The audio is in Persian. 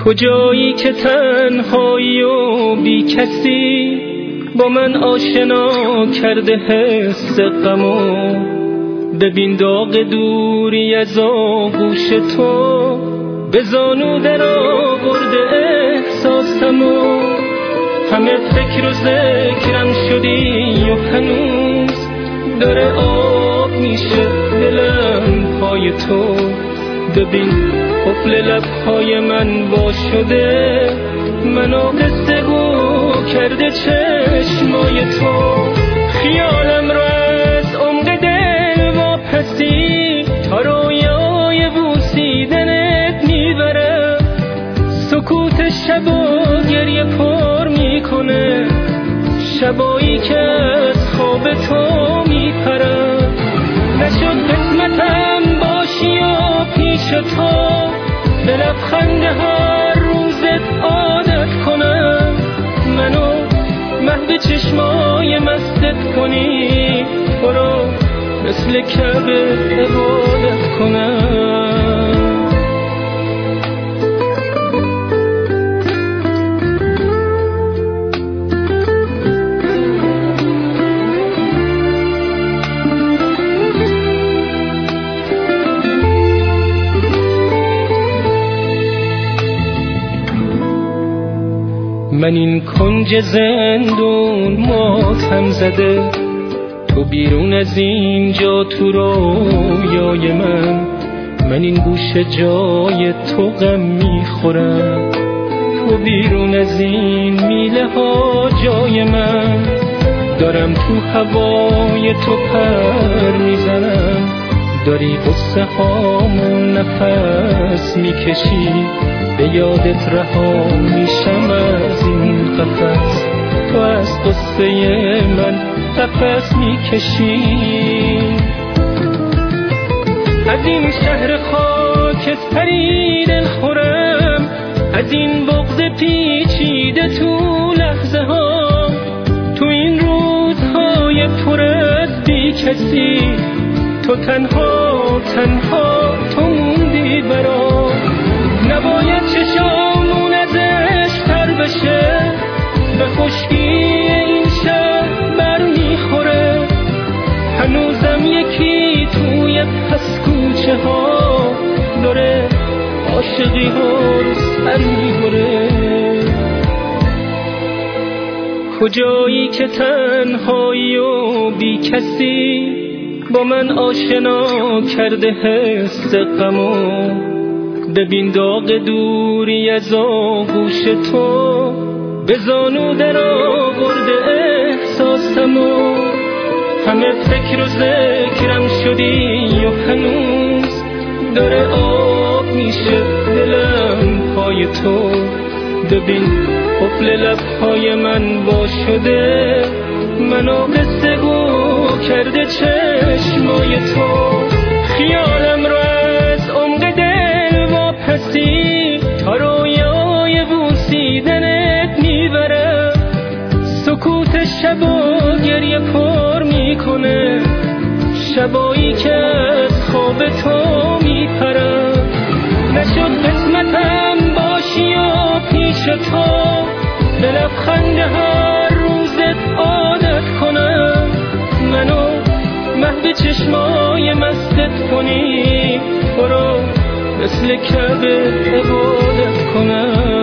کجایی که تنهایی و بی کسی با من آشنا کرده حس غمو. ببین داغ دوری از آغوش تو به زانو در آورده احساسمو. همه فکر و ذکرم شدی و هنوز داره آب میشه دلم پای تو. ببین قفل لبهای من وا شده، منو قصه گو کرده چشمای تو. خیالم رو از عمق دل واپسی تا رویای بوسیدنت میبره. سکوت شب و گریه پر میکنه، شبایی که از خواب تو میپرم. نشد قسمتم باشی و پیش تو به لبخند هر روزت عادت کنم. منو محو چشمای مستت کنی، برو مثل کعبه عبادت کنم. من این کنج زندون ماتم زده، تو بیرون از اینجا تو رویای من. من این گوشه جای تو غم میخورم، تو بیرون از این میله ها جای من. دارم تو هوای تو پر میزنم، داری قصه هامون نفس میکشی. به یادت رها میشم از این قفس، تو از قصه من قفس میکشی. از این شهر خاکستری دل خورم، از این بغض پیچیده تو لحظه ها. تو این روزهای پر از بی کسی، تو تنها تو موندی برام. نباید چشامون از عشق تر بشه، به خشکی این شهر بر میخوره. هنوزم یکی توی پس کوچه ها داره عاشقی ها رو سر میبره. کجایی که تنهایی و بی کسی با من آشنا کرده حس غمو. ببین داغ دوری از آغوش تو به زانو در آورده احساسمو. همه فکر و ذکرم شدی و هنوز داره آب میشه دلم پای تو. ببین قفل لبهای من وا شده، منو قصه گو کرده چشمای تو. خیالم رو از عمق دل واپسی تا رویای بوسیدنت میبره. سکوت شب و گریه پر میکنه، شبایی که از خواب تو میپرم. نشد قسمتم باشی و پیش تو به لبخند هر روزت عادت کنم. منو محو چشمای مستت کنی، برو مثل کعبه عبادت کنم.